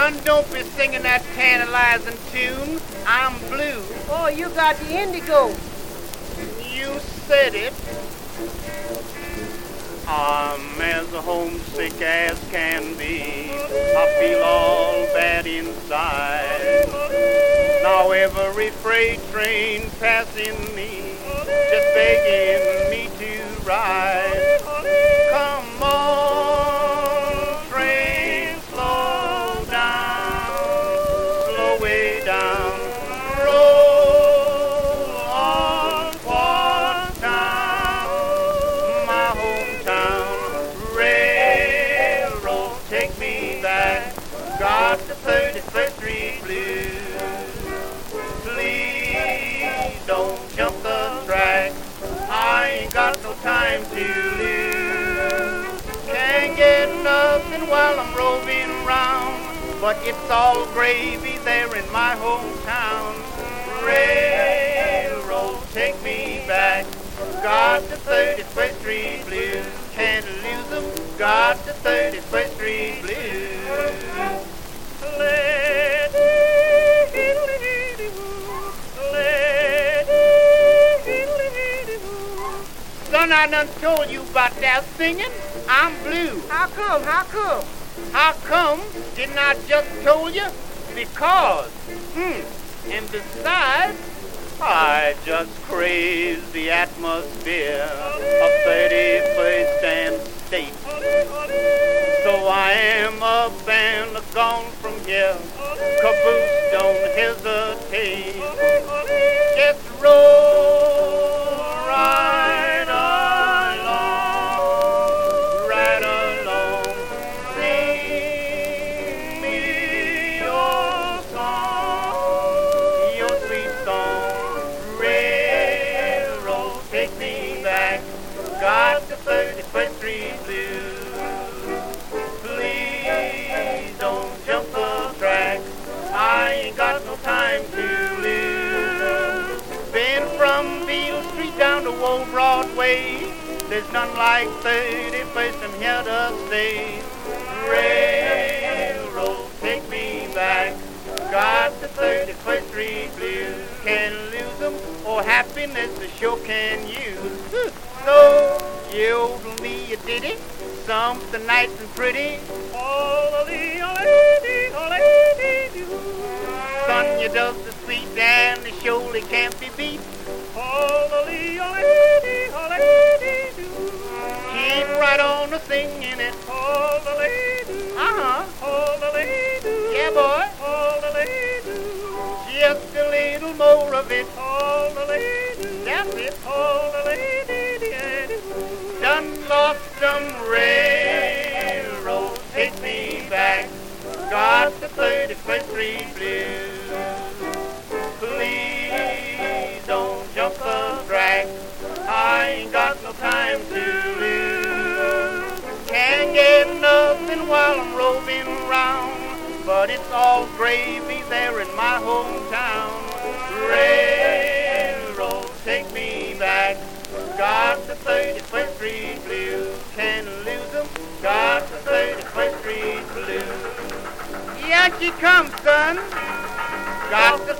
Son, don't be singing that tantalizing tune. I'm blue. Oh, you got the indigo. You said it. I'm as homesick as can be. I feel all bad inside. Now every freight train passing me, just begging me to ride. Come on, train, slow down, slow way down. Roll on towards town, my hometown. Railroad, take me back. Got the 31st Street blues. Please don't jump the track. I ain't got no time to lose. Can't get nothing while I'm roving around, but it's all gravy there in my hometown. Railroad, take me back. Got the 31st Street blues. Can't lose them. Got the 31st Street blues. Son, I done told you about that singing. I'm blue. How come? How come? How come? Didn't I just told you? Because. And besides, I just crave the atmosphere of 31st and State. So I am up and gone from here. Caboose, don't hesitate. Just roll right along, right along. Sing me your song, your sweet song. Railroad, take me back. Got the 31st Street blues. Please don't jump the track. I ain't got no time to lose. Been from Beale Street down to Old Broadway. There's none like 31st, I'm here to stay. Railroad, take me back. Got the 31st Street blues. Can't lose them. Oh, happiness I sure can use. So, you old me, you did it. Something nice and pretty. Son, you does the sweet and it surely can't be beat. Keep right on a singing it. Yeah, boy. Just a little more of it. That's it. Done lost some railroad, take me back. Got the 31st Street blues. Please don't jump the track. I ain't got no time to lose. Can't get nothing while I'm roving around, but it's all gravy there in my hometown. Railroad, take me back. Got the 31st Street blues. Can't lose them. Got the 31st Street blues. Here she comes, son. Got the